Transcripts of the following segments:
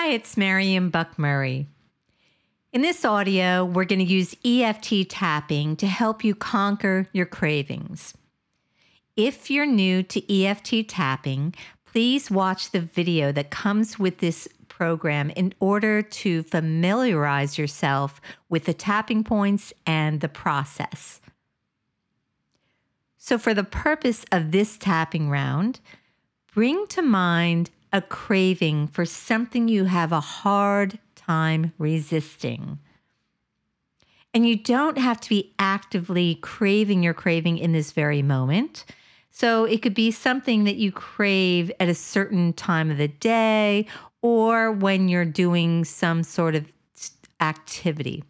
Hi, it's Marion Buck Murray. In this audio, we're going to use EFT tapping to help you conquer your cravings. If you're new to EFT tapping, please watch the video that comes with this program in order to familiarize yourself with the tapping points and the process. So for the purpose of this tapping round, bring to mind a craving for something you have a hard time resisting. And you don't have to be actively craving your craving in this very moment. So it could be something that you crave at a certain time of the day or when you're doing some sort of activity.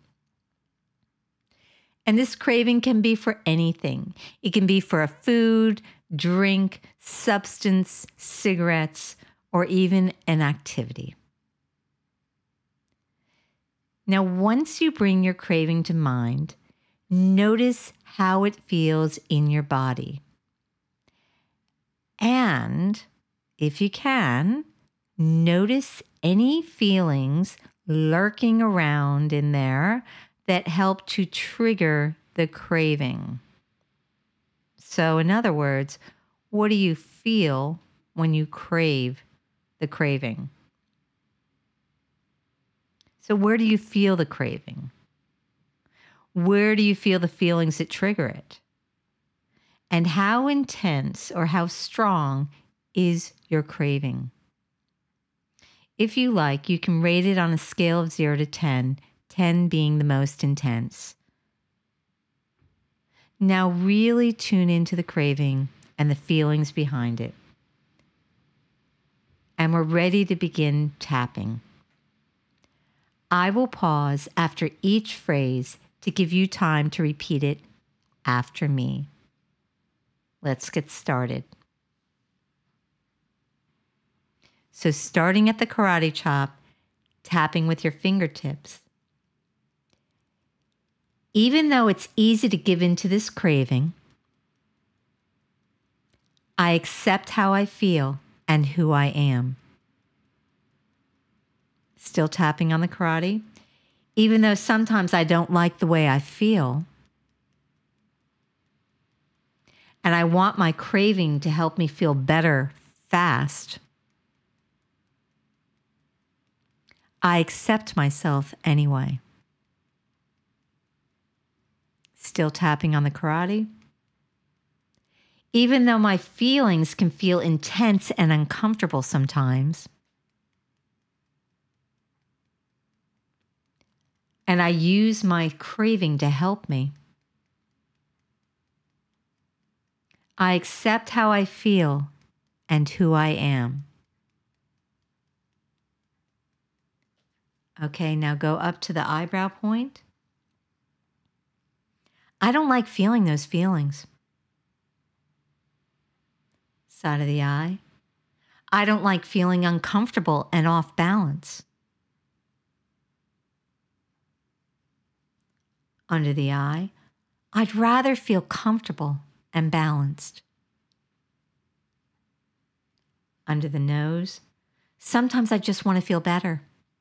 And this craving can be for anything. It can be for a food, drink, substance, cigarettes, or even an activity. Now, once you bring your craving to mind, notice how it feels in your body. And if you can, notice any feelings lurking around in there that help to trigger the craving. So, in other words, what do you feel when you crave the craving? So where do you feel the craving? Where do you feel the feelings that trigger it? And how intense or how strong is your craving? If you like, you can rate it on a scale of 0 to 10, 10 being the most intense. Now really tune into the craving and the feelings behind it. And we're ready to begin tapping. I will pause after each phrase to give you time to repeat it after me. Let's get started. So starting at the karate chop, tapping with your fingertips. Even though it's easy to give in to this craving, I accept how I feel and who I am. Still tapping on the karate. Even though sometimes I don't like the way I feel, and I want my craving to help me feel better fast, I accept myself anyway. Still tapping on the karate. Even though my feelings can feel intense and uncomfortable sometimes, and I use my craving to help me, I accept how I feel and who I am. Okay, now go up to the eyebrow point. I don't like feeling those feelings. Side of the eye. I don't like feeling uncomfortable and off balance. Under the eye. I'd rather feel comfortable and balanced. Under the nose. Sometimes I just want to feel better.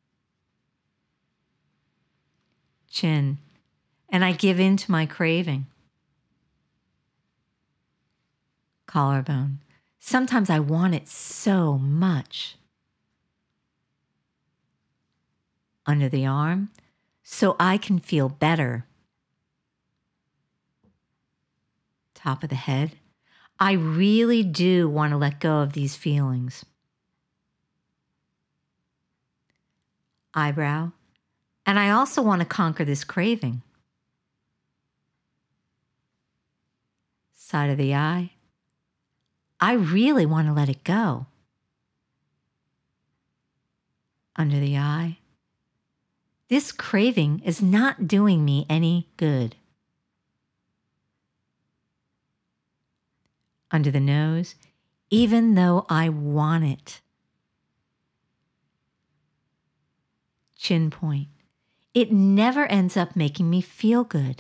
Chin. And I give in to my craving. Collarbone. Sometimes I want it so much. Under the arm, so I can feel better. Top of the head. I really do want to let go of these feelings. Eyebrow. And I also want to conquer this craving. Side of the eye. I really want to let it go. Under the eye. This craving is not doing me any good. Under the nose, even though I want it. Chin point. It never ends up making me feel good.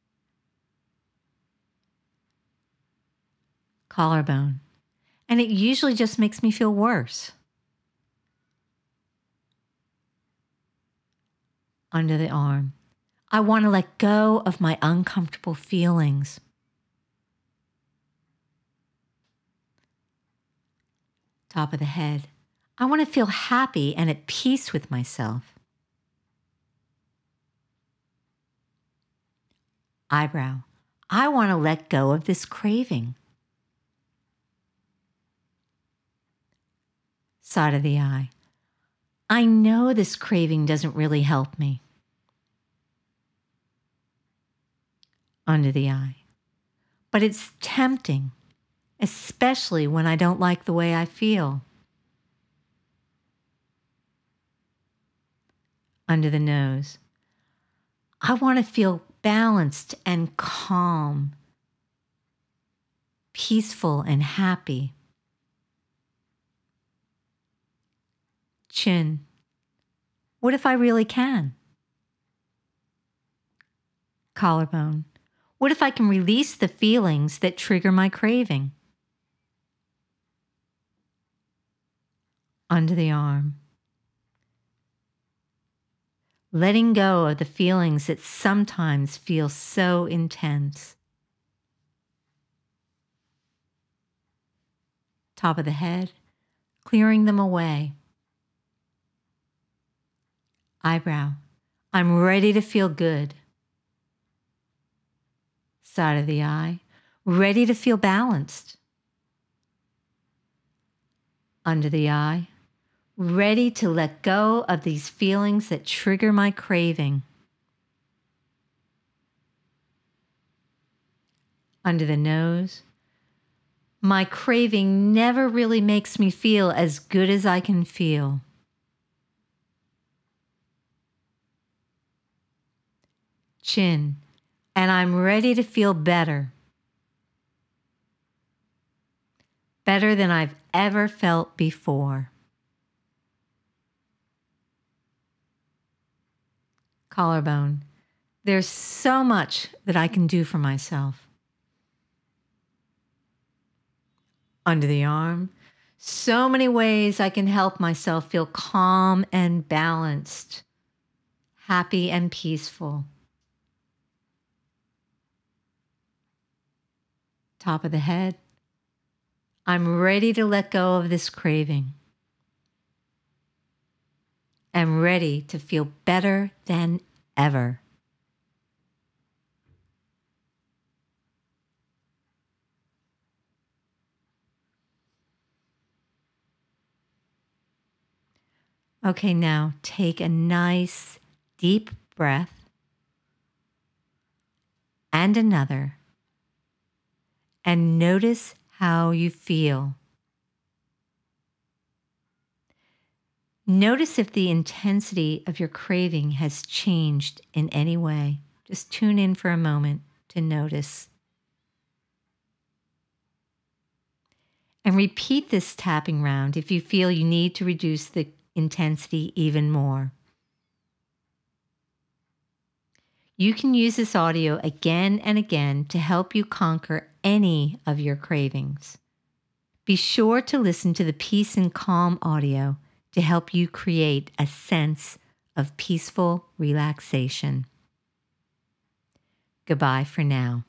Collarbone. And it usually just makes me feel worse. under the arm. I want to let go of my uncomfortable feelings. Top of the head. I want to feel happy and at peace with myself. Eyebrow. I want to let go of this craving. Side of the eye. I know this craving doesn't really help me. Under the eye. But it's tempting, especially when I don't like the way I feel. Under the nose. I want to feel balanced and calm, peaceful and happy. Chin. What if I really can? Collarbone. What if I can release the feelings that trigger my craving? Under the arm. Letting go of the feelings that sometimes feel so intense. Top of the head, clearing them away. Eyebrow. I'm ready to feel good. Side of the eye. Ready to feel balanced. Under the eye. Ready to let go of these feelings that trigger my craving. Under the nose. My craving never really makes me feel as good as I can feel. Chin. And I'm ready to feel better. Better than I've ever felt before. Collarbone. There's so much that I can do for myself. Under the arm. So many ways I can help myself feel calm and balanced, happy and peaceful. Top of the head. I'm ready to let go of this craving. I'm ready to feel better than ever. Okay, now take a nice deep breath and another, and notice how you feel. Notice if the intensity of your craving has changed in any way. Just tune in for a moment to notice. And repeat this tapping round if you feel you need to reduce the intensity even more. You can use this audio again and again to help you conquer any of your cravings. Be sure to listen to the Peace and Calm audio to help you create a sense of peaceful relaxation. Goodbye for now.